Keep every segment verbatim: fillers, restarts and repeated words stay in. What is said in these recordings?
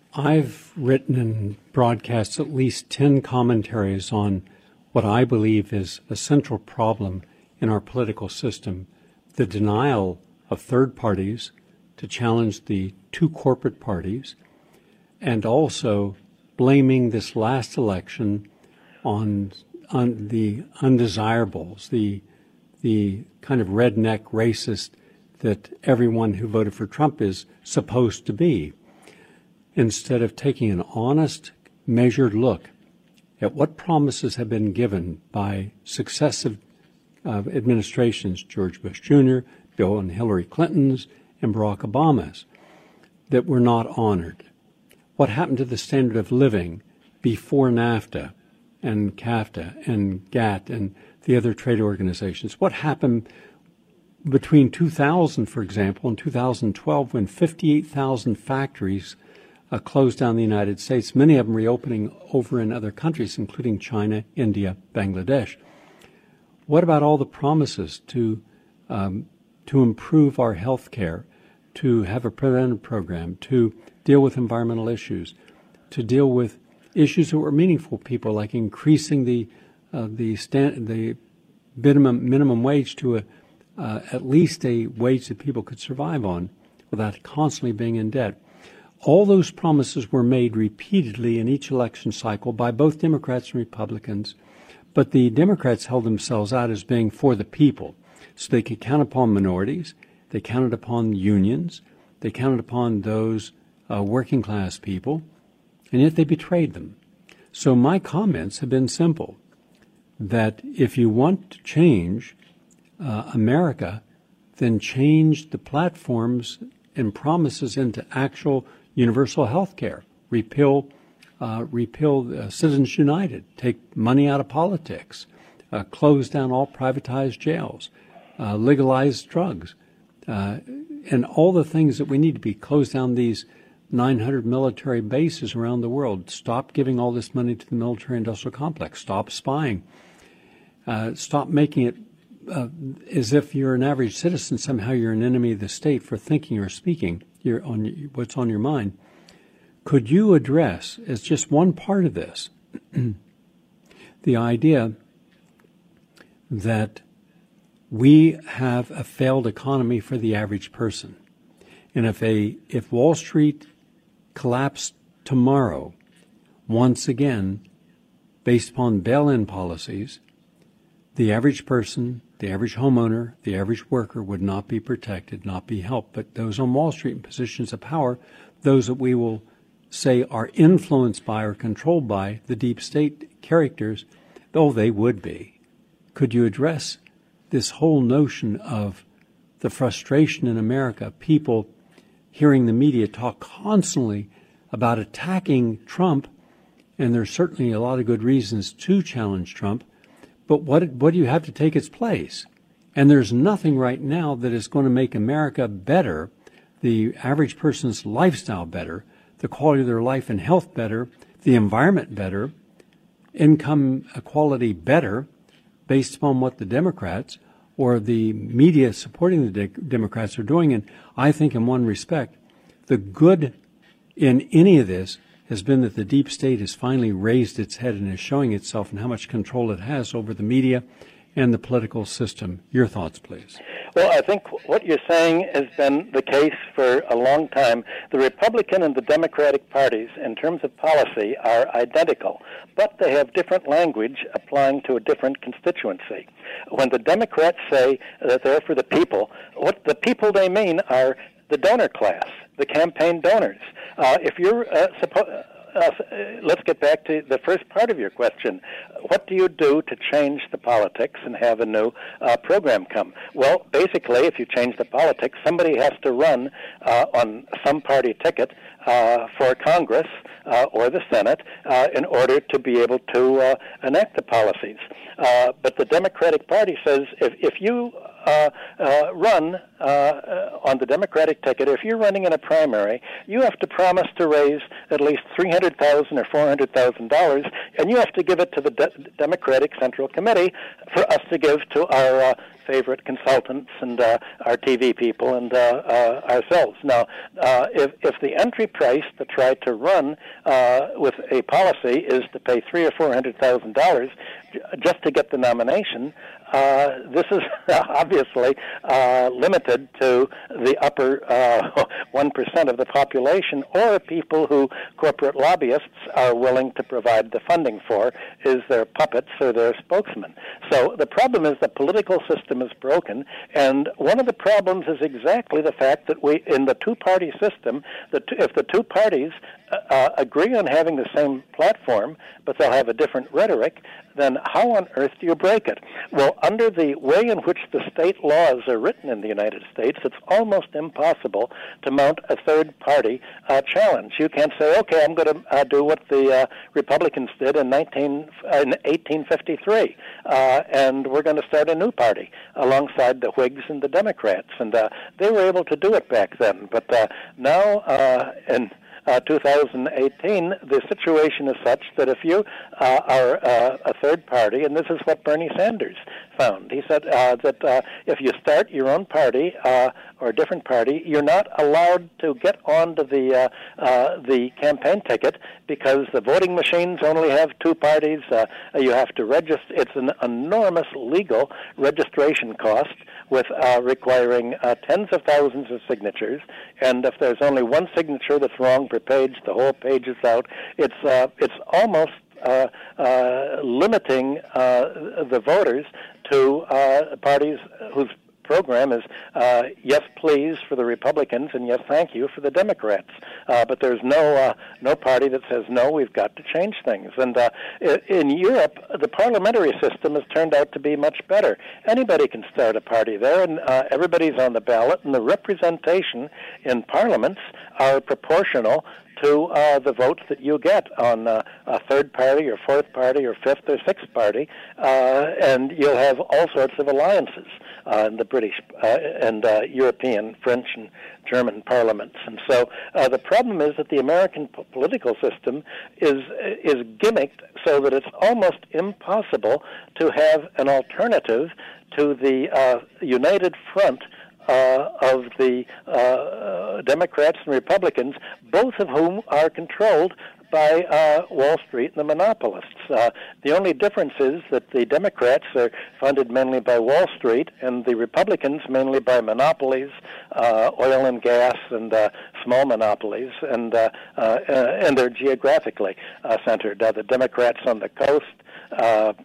I've written and broadcast at least ten commentaries on what I believe is a central problem in our political system, the denial of third parties to challenge the two corporate parties, and also blaming this last election on, on the undesirables, the, the kind of redneck racist that everyone who voted for Trump is supposed to be, instead of taking an honest, measured look at what promises have been given by successive uh, administrations, George Bush Junior, Bill and Hillary Clinton's, and Barack Obama's, that were not honored. What happened to the standard of living before NAFTA and CAFTA and GATT and the other trade organizations? What happened between two thousand, for example, and two thousand twelve, when fifty-eight thousand factories uh, closed down in the United States, many of them reopening over in other countries, including China, India, Bangladesh? What about all the promises to um, to improve our health care, to have a preventive program, to deal with environmental issues, to deal with issues that were meaningful to people, like increasing the uh, the stand, the minimum minimum wage to a uh, at least a wage that people could survive on without constantly being in debt. All those promises were made repeatedly in each election cycle by both Democrats and Republicans, but the Democrats held themselves out as being for the people, so they could count upon minorities, they counted upon unions, they counted upon those uh, working class people, and yet they betrayed them. So my comments have been simple, that if you want to change uh, America, then change the platforms and promises into actual universal health care. Repeal, uh, repeal uh, Citizens United, take money out of politics, uh, close down all privatized jails, uh, legalize drugs, uh, and all the things that we need to be, close down these nine hundred military bases around the world, stop giving all this money to the military-industrial complex, stop spying, uh, stop making it uh, as if you're an average citizen, somehow you're an enemy of the state for thinking or speaking you're on what's on your mind. Could you address, as just one part of this, the idea that we have a failed economy for the average person? And if a if Wall Street collapsed tomorrow, once again, based upon bail-in policies, the average person, the average homeowner, the average worker would not be protected, not be helped. But those on Wall Street in positions of power, those that we will say are influenced by or controlled by the deep state characters, though they would be. Could you address this whole notion of the frustration in America, people hearing the media talk constantly about attacking Trump, and there's certainly a lot of good reasons to challenge Trump, but what what do you have to take its place? And there's nothing right now that is going to make America better, the average person's lifestyle better, the quality of their life and health better, the environment better, income equality better, based upon what the Democrats or the media supporting the de- Democrats are doing. And I think in one respect, the good in any of this has been that the deep state has finally raised its head and is showing itself and how much control it has over the media and the political system. Your thoughts, please. Well, I think what you're saying has been the case for a long time. The Republican and the Democratic parties, in terms of policy, are identical, but they have different language applying to a different constituency. When the Democrats say that they're for the people, what the people they mean are the donor class, the campaign donors. Uh, if you're uh, suppo- uh, let's get back to the first part of your question. What do you do to change the politics and have a new uh, program come? Well, basically, if you change the politics, somebody has to run uh, on some party ticket uh, for Congress uh, or the Senate uh, in order to be able to uh, enact the policies. Uh, but the Democratic Party says if, if you uh, uh, run uh, uh, on the Democratic ticket, if you're running in a primary, you have to promise to raise at least three hundred thousand dollars or four hundred thousand dollars, and you have to give it to the De- Democratic Central Committee for us to give to our uh, favorite consultants and uh, our T V people and uh, uh, ourselves. Now, uh, if, if the entry price to try to run uh, with a policy is to pay three or four hundred thousand dollars just to get the nomination, uh, this is obviously uh, limited to the upper uh, one percent of the population, or people who corporate lobbyists are willing to provide the funding for, is their puppets or their spokesmen. So the problem is the political system is broken, and one of the problems is exactly the fact that we, in the two-party system, the two, if the two parties uh, agree on having the same platform, but they'll have a different rhetoric, then how on earth do you break it? Well, under the way in which the state laws are written in the United States, it's almost impossible to mount a third-party uh, challenge. You can't say, okay, I'm going to uh, do what the uh, Republicans did in, nineteen, uh, in eighteen fifty-three, uh, and we're going to start a new party alongside the Whigs and the Democrats. And uh, they were able to do it back then. But uh, now, uh, in Uh, two thousand eighteen, the situation is such that if you uh, are uh, a third party, and this is what Bernie Sanders found, he said uh, that uh, if you start your own party uh, or a different party, you're not allowed to get onto the uh, uh, the campaign ticket because the voting machines only have two parties. Uh, you have to register. It's an enormous legal registration cost, with uh, requiring uh, tens of thousands of signatures, and if there's only one signature that's wrong per page, the whole page is out. It's uh, it's almost uh, uh, limiting uh, the voters to uh, parties whose program is uh, yes, please for the Republicans and yes, thank you for the Democrats. Uh, but there's no uh, no party that says no. We've got to change things. And uh, in Europe, the parliamentary system has turned out to be much better. Anybody can start a party there, and uh, everybody's on the ballot. And the representation in parliaments are proportional to uh, the votes that you get on uh, a third party or fourth party or fifth or sixth party, uh, and you'll have all sorts of alliances uh, in the British uh, and uh, European, French and German parliaments. And so uh, the problem is that the American p- political system is is gimmicked so that it's almost impossible to have an alternative to the uh, united front Uh, of the uh, Democrats and Republicans, both of whom are controlled by uh, Wall Street and the monopolists. Uh, the only difference is that the Democrats are funded mainly by Wall Street and the Republicans mainly by monopolies, uh, oil and gas and uh, small monopolies, and uh, uh, and they're geographically uh, centered. Uh, the Democrats on the coast, Uh,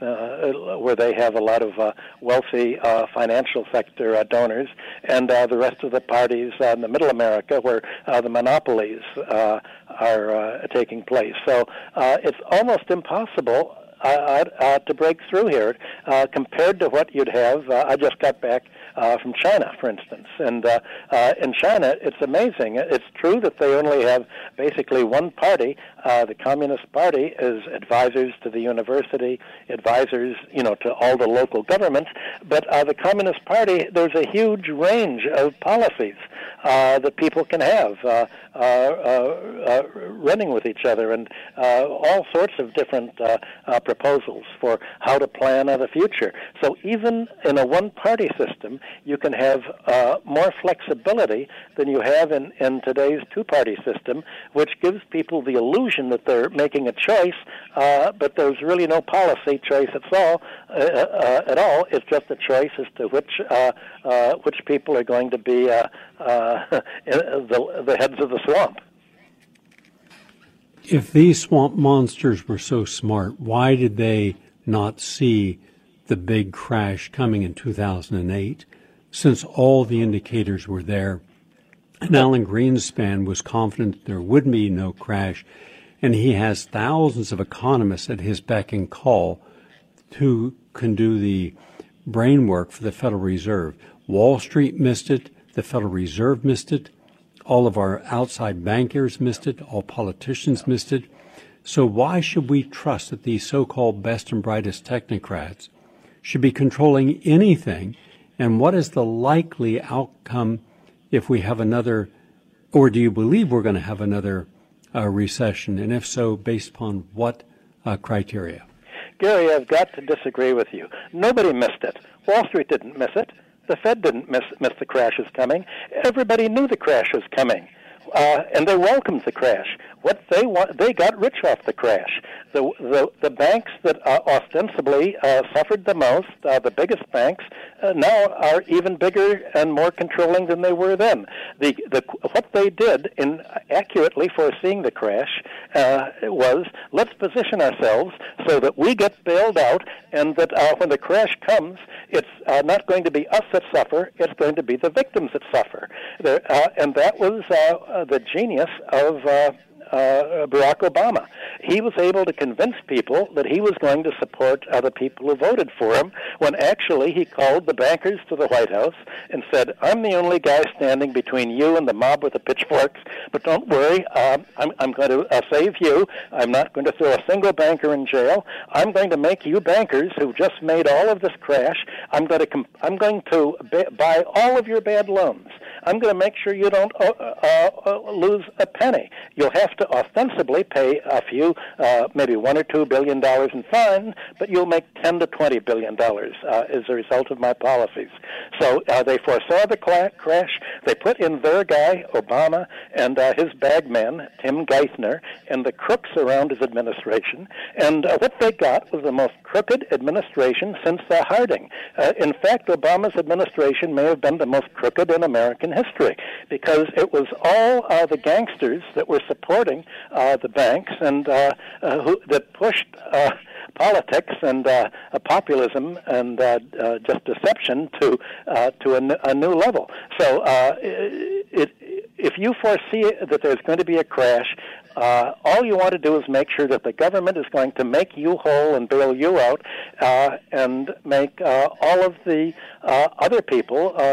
uh, where they have a lot of uh, wealthy uh, financial sector uh, donors, and uh, the rest of the parties uh, in the middle America where uh, the monopolies uh, are uh, taking place. So uh, it's almost impossible uh, uh, to break through here uh, compared to what you'd have. Uh, I just got back Uh, from China, for instance. And uh, uh, in China, it's amazing. It's true that they only have basically one party. Uh, the Communist Party is advisors to the university, advisors, you know, to all the local governments. But uh, the Communist Party, there's a huge range of policies uh, that people can have uh, uh, uh, uh, running with each other, and uh, all sorts of different uh, uh, proposals for how to plan uh, the future. So even in a one-party system, you can have uh, more flexibility than you have in, in today's two-party system, which gives people the illusion that they're making a choice, uh, but there's really no policy choice at all. Uh, uh, at all, it's just a choice as to which uh, uh, which people are going to be uh, uh, the, the heads of the swamp. If these swamp monsters were so smart, why did they not see the big crash coming in two thousand eight? Since all the indicators were there, and Alan Greenspan was confident there would be no crash, and he has thousands of economists at his beck and call who can do the brain work for the Federal Reserve. Wall Street missed it, the Federal Reserve missed it, all of our outside bankers missed it, all politicians missed it. So why should we trust that these so-called best and brightest technocrats should be controlling anything And what is the likely outcome if we have another, or do you believe we're going to have another uh, recession? And if so, based upon what uh, criteria? Gary, I've got to disagree with you. Nobody missed it. Wall Street didn't miss it. The Fed didn't miss, miss the crash was coming. Everybody knew the crash was coming. Uh, and they welcomed the crash. What they want, they got rich off the crash. The the, the banks that uh, ostensibly uh, suffered the most, uh, the biggest banks, uh, now are even bigger and more controlling than they were then. The the what they did in accurately foreseeing the crash uh, was, let's position ourselves so that we get bailed out, and that uh, when the crash comes, it's uh, not going to be us that suffer; it's going to be the victims that suffer. There, uh, and that was uh, the genius of uh, uh, Barack Obama. He was able to convince people that he was going to support other people who voted for him, when actually he called the bankers to the White House and said, I'm the only guy standing between you and the mob with the pitchforks, but don't worry, um, I'm, I'm going to uh, save you. I'm not going to throw a single banker in jail. I'm going to make you bankers who just made all of this crash, I'm going to, comp- I'm going to ba- buy all of your bad loans. I'm going to make sure you don't uh, uh, uh, lose a penny. You'll have to ostensibly pay a few, uh, maybe one or two billion dollars in fines, but you'll make ten to twenty billion dollars uh, as a result of my policies. So uh, they foresaw the cla- crash. They put in their guy, Obama, and uh, his bagman, Tim Geithner, and the crooks around his administration. And uh, what they got was the most crooked administration since uh, Harding. Uh, in fact, Obama's administration may have been the most crooked in American history, because it was all uh, the gangsters that were supporting uh, the banks and uh, uh, who, that pushed uh, politics and uh, uh, populism and uh, uh, just deception to uh, to a, n- a new level. So uh, it, if you foresee that there's going to be a crash, Uh, all you want to do is make sure that the government is going to make you whole and bail you out, uh, and make uh, all of the uh, other people, uh,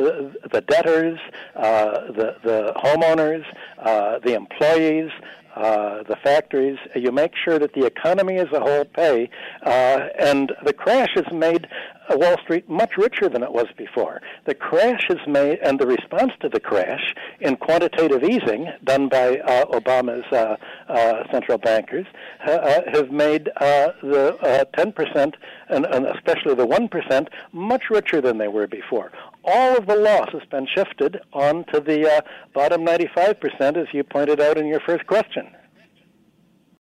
the debtors, uh, the, the homeowners, uh, the employees, uh, the factories, you make sure that the economy as a whole pay, uh, and the crash has made Wall Street much richer than it was before. The crash has made, and the response to the crash in quantitative easing done by uh, Obama's uh, uh, central bankers uh, have made uh, the uh, ten percent, and, and especially the one percent, much richer than they were before. All of the loss has been shifted onto the uh, bottom ninety-five percent, as you pointed out in your first question.